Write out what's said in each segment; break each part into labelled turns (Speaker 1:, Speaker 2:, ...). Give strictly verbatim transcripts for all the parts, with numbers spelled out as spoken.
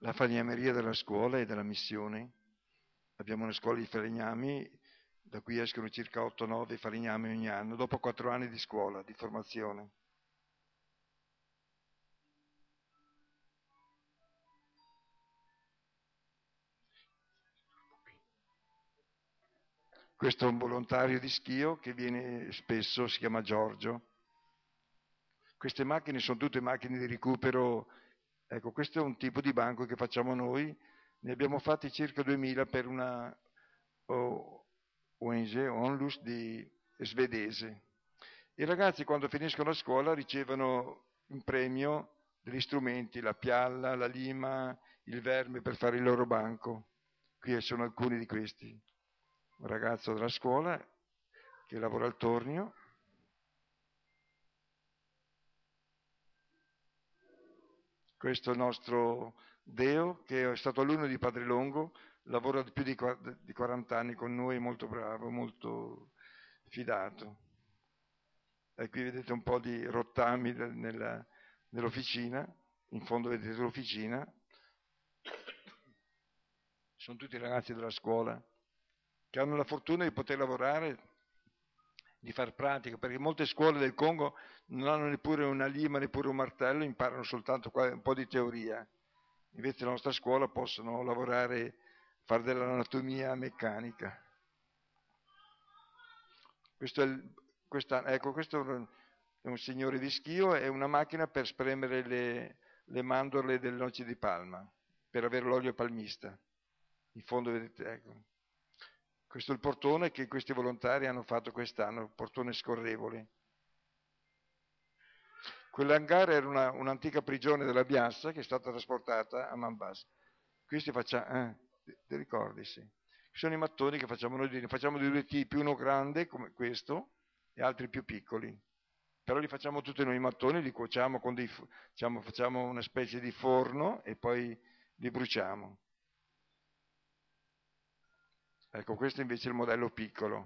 Speaker 1: la falegnameria della scuola e della missione. Abbiamo una scuola di falegnami, da cui escono circa otto nove falegnami ogni anno, dopo quattro anni di scuola, di formazione. Questo è un volontario di schio che viene spesso, si chiama Giorgio. Queste macchine sono tutte macchine di recupero. Ecco, questo è un tipo di banco che facciamo noi, ne abbiamo fatti circa duemila per una O N G, Onlus di svedese. I ragazzi quando finiscono la scuola ricevono in premio degli strumenti, la pialla, la lima, il verme per fare il loro banco. Qui sono alcuni di questi. Un ragazzo della scuola che lavora al tornio. Questo è il nostro Deo, che è stato alunno di Padre Longo, lavora da più di quaranta anni con noi, molto bravo, molto fidato. E qui vedete un po' di rottami nella, nell'officina, in fondo vedete l'officina. Sono tutti ragazzi della scuola che hanno la fortuna di poter lavorare, di far pratica, perché molte scuole del Congo non hanno neppure una lima, neppure un martello, imparano soltanto un po' di teoria. Invece la nostra scuola possono lavorare, fare dell'anatomia meccanica. Questo è il, questa, ecco, questo è un signore di schio, è una macchina per spremere le, le mandorle delle noci di palma, per avere l'olio palmista. In fondo vedete, ecco. Questo è il portone che questi volontari hanno fatto quest'anno, il portone scorrevole. Quell'angare era una, un'antica prigione della Biassa che è stata trasportata a Mombasa. Questi facciamo, eh, ti ricordi, sì. Sono i mattoni che facciamo noi, ne facciamo di due tipi, uno grande come questo e altri più piccoli. Però li facciamo tutti noi i mattoni, li cuociamo con dei, diciamo, facciamo una specie di forno e poi li bruciamo. Ecco, questo invece è il modello piccolo.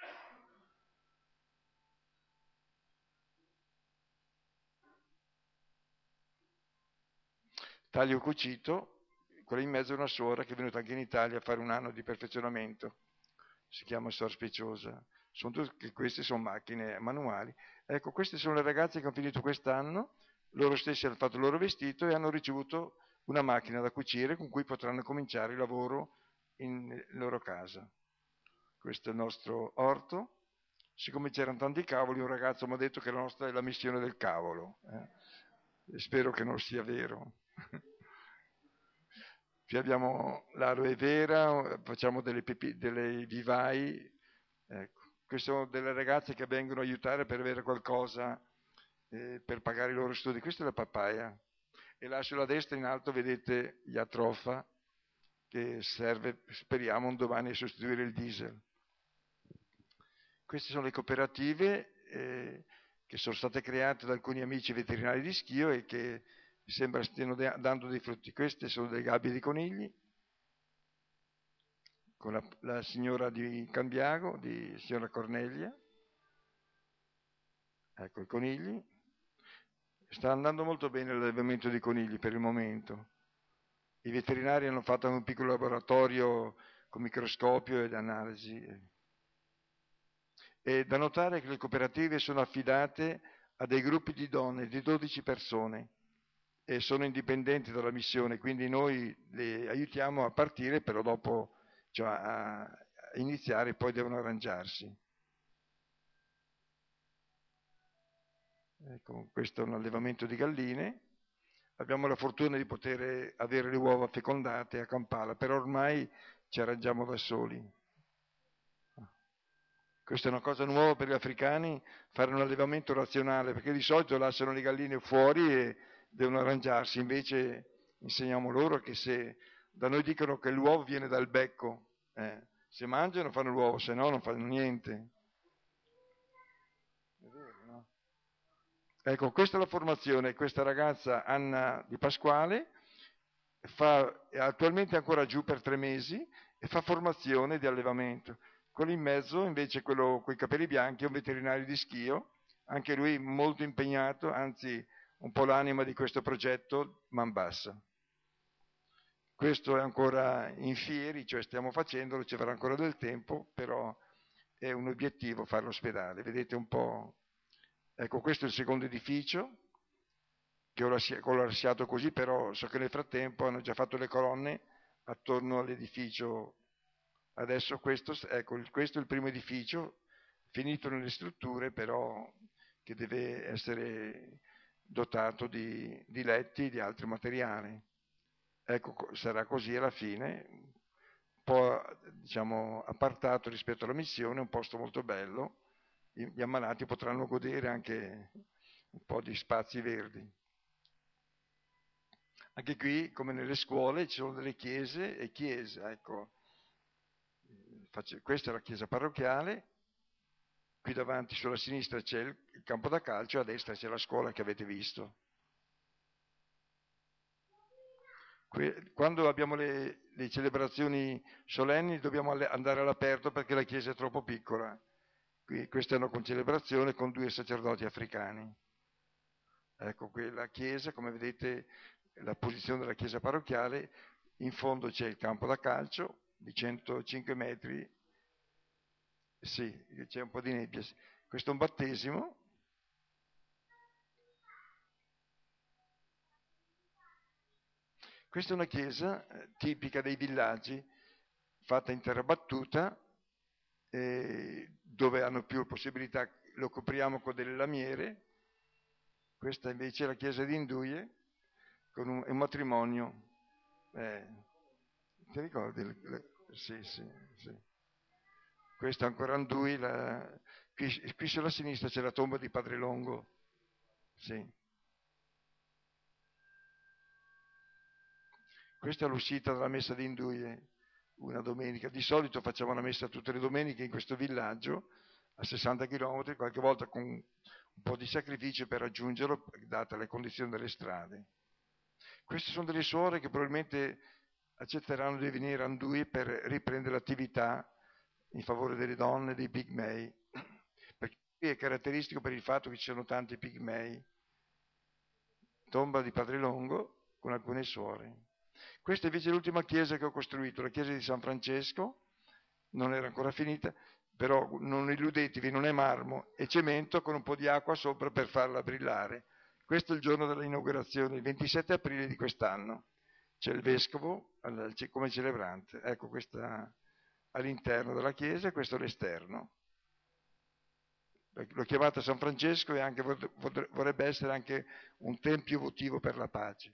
Speaker 1: Taglio cucito, quella in mezzo è una suora che è venuta anche in Italia a fare un anno di perfezionamento, si chiama Suor Speciosa. Sono tutte, queste sono macchine manuali. Ecco, queste sono le ragazze che hanno finito quest'anno, loro stessi hanno fatto il loro vestito e hanno ricevuto una macchina da cucire con cui potranno cominciare il lavoro in loro casa. Questo è il nostro orto. Siccome c'erano tanti cavoli, un ragazzo mi ha detto che la nostra è la missione del cavolo. Eh? E spero che non sia vero. Qui abbiamo l'aloe vera, facciamo delle, pepi, delle vivai. Ecco. Queste sono delle ragazze che vengono a aiutare per avere qualcosa eh, per pagare i loro studi. Questa è la papaya. E là sulla destra in alto vedete gli atrofa, che serve, speriamo, un domani a sostituire il diesel. Queste sono le cooperative eh, che sono state create da alcuni amici veterinari di schio e che mi sembra stiano dando dei frutti. Queste sono delle gabbie di conigli, con la, la signora di Cambiago, di signora Cornelia. Ecco i conigli. Sta andando molto bene l'allevamento di conigli per il momento. I veterinari hanno fatto un piccolo laboratorio con microscopio ed analisi. È da notare che le cooperative sono affidate a dei gruppi di donne di dodici persone e sono indipendenti dalla missione, quindi noi le aiutiamo a partire, però dopo cioè, a iniziare poi devono arrangiarsi. Ecco, questo è un allevamento di galline. Abbiamo la fortuna di poter avere le uova fecondate a Kampala, però ormai ci arrangiamo da soli. Questa è una cosa nuova per gli africani, fare un allevamento razionale, perché di solito lasciano le galline fuori e devono arrangiarsi, invece insegniamo loro che se da noi dicono che l'uovo viene dal becco, eh, se mangiano fanno l'uovo, se no non fanno niente. È vero, no? Ecco, questa è la formazione, questa ragazza Anna Di Pasquale fa, è attualmente ancora giù per tre mesi e fa formazione di allevamento. Quello in mezzo, invece, quello con i capelli bianchi, è un veterinario di schio, anche lui molto impegnato, anzi un po' l'anima di questo progetto Man Bassa. questo è ancora in fieri, cioè stiamo facendolo, ci vorrà ancora del tempo, però è un obiettivo fare l'ospedale. Vedete un po', ecco, questo è il secondo edificio, che ho lasciato così, però so che nel frattempo hanno già fatto le colonne attorno all'edificio. Adesso questo, ecco, questo è il primo edificio, finito nelle strutture, però che deve essere dotato di, di letti e di altri materiali. Ecco, sarà così alla fine, un po' diciamo appartato rispetto alla missione, un posto molto bello. Gli ammalati potranno godere anche un po' di spazi verdi. Anche qui, come nelle scuole, ci sono delle chiese e chiese. Ecco, questa è la chiesa parrocchiale, qui davanti sulla sinistra c'è il campo da calcio, a destra c'è la scuola che avete visto. Quando abbiamo le, le celebrazioni solenni dobbiamo andare all'aperto perché la chiesa è troppo piccola. Qui, questa è una concelebrazione con due sacerdoti africani. Ecco qui la chiesa, come vedete la posizione della chiesa parrocchiale, in fondo c'è il campo da calcio di centocinque metri, sì, c'è un po' di nebbia. Questo è un battesimo. Questa è una chiesa eh, tipica dei villaggi, fatta in terra battuta, eh, dove hanno più possibilità, lo copriamo con delle lamiere. Questa invece è la chiesa di Induie, con un, un matrimonio. Eh, ti ricordi? Sì, sì, sì. Questa è ancora Andui, la, qui, qui sulla sinistra c'è la tomba di Padre Longo. Sì. Questa è l'uscita dalla messa di Induie, una domenica. Di solito facciamo la messa tutte le domeniche in questo villaggio, a sessanta chilometri, qualche volta con un po' di sacrificio per raggiungerlo, date le condizioni delle strade. Queste sono delle suore che probabilmente accetteranno di venire a Andui per riprendere l'attività in favore delle donne, dei pigmei, perché qui è caratteristico per il fatto che ci sono tanti pigmei. Tomba di Padre Longo con alcune suore. Questa invece è l'ultima chiesa che ho costruito, la chiesa di San Francesco, non era ancora finita, però non illudetevi, non è marmo, è cemento con un po' di acqua sopra per farla brillare. Questo è il giorno dell'inaugurazione, il ventisette aprile di quest'anno. C'è il vescovo come celebrante. Ecco, questa all'interno della chiesa e questo all'esterno. L'ho chiamata San Francesco e anche, vorrebbe essere anche un tempio votivo per la pace.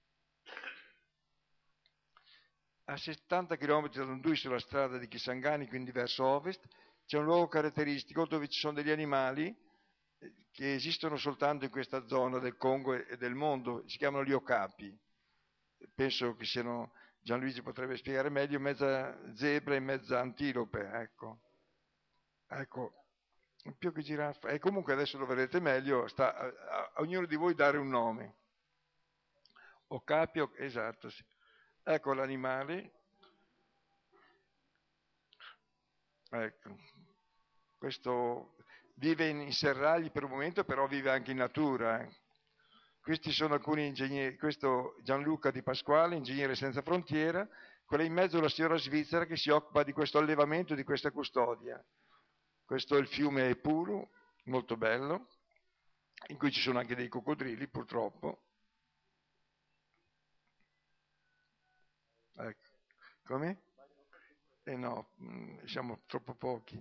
Speaker 1: A settanta chilometri da Ndui, sulla strada di Kisangani, quindi verso ovest, c'è un luogo caratteristico dove ci sono degli animali che esistono soltanto in questa zona del Congo e del mondo, si chiamano gli okapi. Penso che siano, Gianluigi potrebbe spiegare meglio, mezza zebra e mezza antilope, ecco. Ecco, più che giraffa. E comunque adesso lo vedrete meglio, sta a, a, a ognuno di voi dare un nome. Okapi, esatto, sì. Ecco l'animale, ecco, questo vive in serragli per un momento, però vive anche in natura. Eh. Questi sono alcuni ingegneri, questo Gianluca Di Pasquale, ingegnere senza frontiera, quella in mezzo è la signora svizzera che si occupa di questo allevamento e di questa custodia. Questo è il fiume Epuru, molto bello, in cui ci sono anche dei coccodrilli purtroppo. Ecco. Come? Eh no, siamo troppo pochi.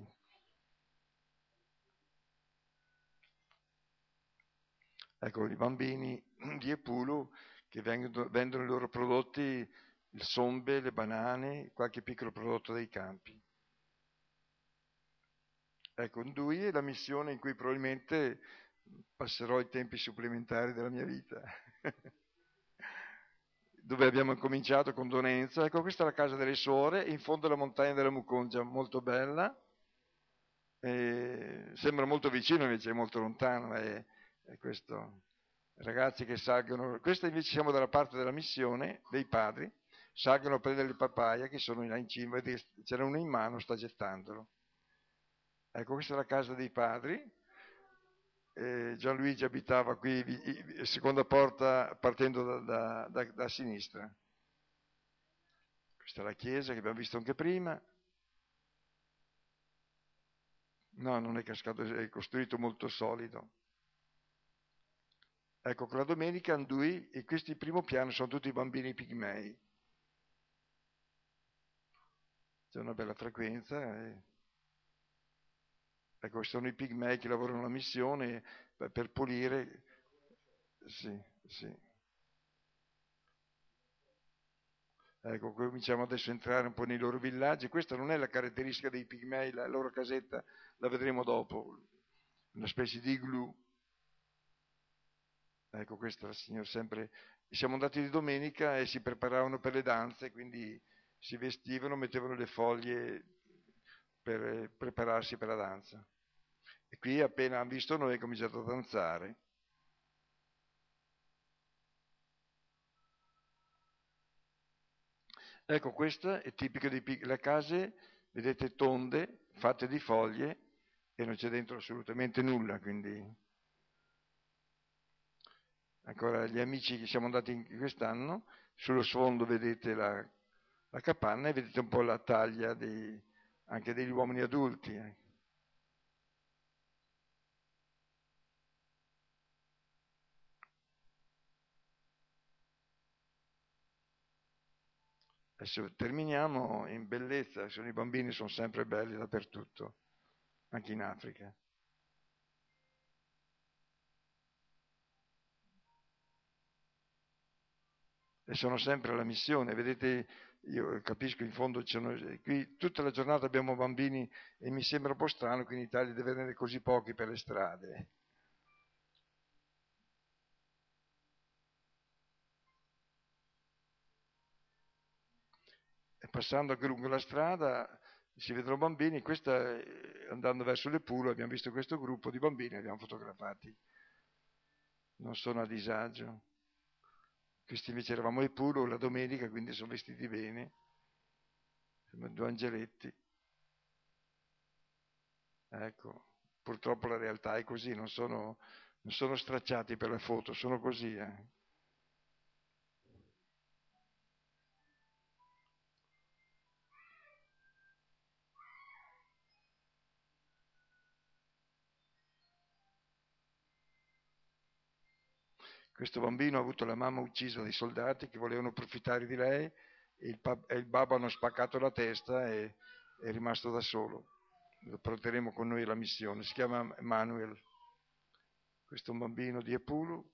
Speaker 1: Ecco, i bambini di Epulu che vengono, vendono i loro prodotti, il sombe, le banane, qualche piccolo prodotto dai campi. Ecco, Ndui è la missione in cui probabilmente passerò i tempi supplementari della mia vita. Dove abbiamo cominciato con Donenza. Ecco, questa è la casa delle suore, in fondo alla montagna della Mucongia, molto bella. E sembra molto vicino, invece è molto lontano. È, è questo, ragazzi che salgono. Questa invece siamo dalla parte della missione, dei padri, salgono a prendere le papaya che sono là in cima, c'era uno in mano, sta gettandolo. Ecco, questa è la casa dei padri. Eh, Gianluigi abitava qui, seconda porta partendo da, da, da, da sinistra. Questa è la chiesa che abbiamo visto anche prima. No, non è cascato, è costruito molto solido. Ecco, con la domenica andui e questi in primo piano sono tutti i bambini pigmei. C'è una bella frequenza. E... Ecco, sono i pigmei che lavorano la missione per, per pulire. Sì, sì. Ecco, cominciamo adesso a entrare un po' nei loro villaggi. Questa non è la caratteristica dei pigmei, la loro casetta la vedremo dopo, una specie di igloo. Ecco, questa la signora sempre... Siamo andati di domenica e si preparavano per le danze, quindi si vestivano, mettevano le foglie per prepararsi per la danza. E qui appena hanno visto noi, ha cominciato a danzare. Ecco, questa è tipica di pic- le case, vedete, tonde, fatte di foglie e non c'è dentro assolutamente nulla, quindi ancora gli amici che siamo andati in quest'anno, sullo sfondo vedete la, la capanna e vedete un po' la taglia dei, anche degli uomini adulti. Eh. Adesso terminiamo in bellezza, sono, i bambini sono sempre belli dappertutto, anche in Africa. E sono sempre alla missione, vedete, io capisco in fondo, sono, qui tutta la giornata abbiamo bambini e mi sembra un po' strano che in Italia deve avere così pochi per le strade. E passando anche lungo la strada si vedono bambini, questa, eh, andando verso le Pulo abbiamo visto questo gruppo di bambini e li abbiamo fotografati, non sono a disagio. Questi invece eravamo ai Pulo la domenica, quindi sono vestiti bene, sono due angeletti. Ecco, purtroppo la realtà è così, non sono, non sono stracciati per le foto, sono così. Eh. Questo bambino ha avuto la mamma uccisa dai soldati che volevano approfittare di lei e il, pap- e il babbo hanno spaccato la testa e è rimasto da solo. Lo porteremo con noi alla missione. Si chiama Manuel. Questo è un bambino di Epulu.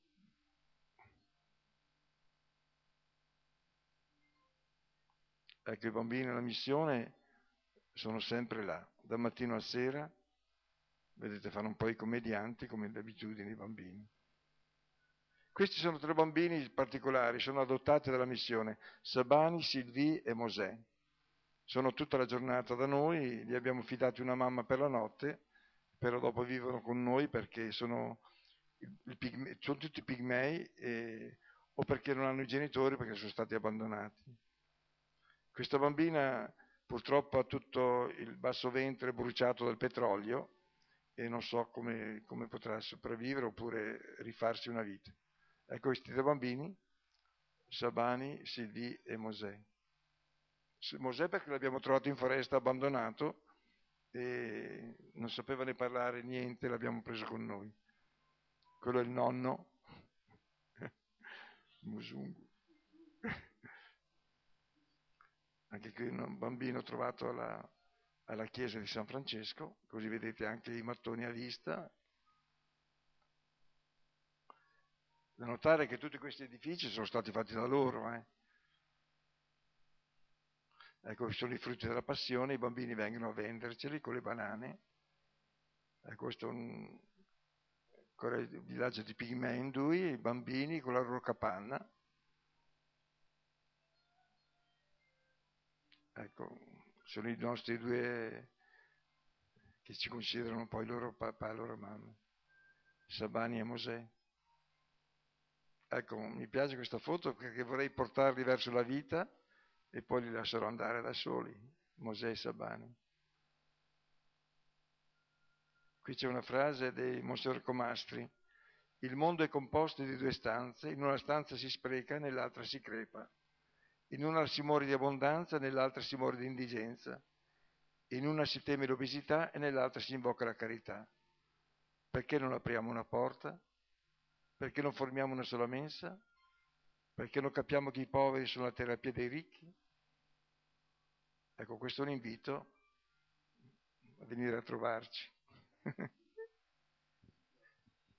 Speaker 1: Ecco, i bambini alla missione sono sempre là, dal mattino a sera. Vedete, fanno un po' i commedianti come d'abitudine i bambini. Questi sono tre bambini particolari, sono adottati dalla missione, Sabani, Sylvie e Mosè. Sono tutta la giornata da noi, li abbiamo fidati una mamma per la notte, però dopo vivono con noi perché sono, il pigme, sono tutti pigmei e, o perché non hanno i genitori perché sono stati abbandonati. Questa bambina purtroppo ha tutto il basso ventre bruciato dal petrolio e non so come, come potrà sopravvivere oppure rifarsi una vita. Ecco questi tre bambini, Sabani, Sylvie e Mosè. Mosè perché l'abbiamo trovato in foresta abbandonato e non sapeva ne parlare niente, l'abbiamo preso con noi. Quello è il nonno, Musungu. Anche qui un bambino trovato alla, alla chiesa di San Francesco, così vedete anche i mattoni a vista. Da notare che tutti questi edifici sono stati fatti da loro. Eh. Ecco, sono i frutti della passione, i bambini vengono a venderceli con le banane. Eh, questo è un il villaggio di Pigmei Indui, i bambini con la loro capanna. Ecco, sono i nostri due che ci considerano poi loro papà e loro mamma, Sabani e Mosè. Ecco, mi piace questa foto perché vorrei portarli verso la vita e poi li lascerò andare da soli, Mosè e Sabani. Qui c'è una frase di Monsignor Comastri. Il mondo è composto di due stanze, in una stanza si spreca, nell'altra si crepa. In una si muore di abbondanza, nell'altra si muore di indigenza. In una si teme l'obesità e nell'altra si invoca la carità. Perché non apriamo una porta? Perché non formiamo una sola mensa? Perché non capiamo che i poveri sono la terapia dei ricchi? Ecco, questo è un invito a venire a trovarci.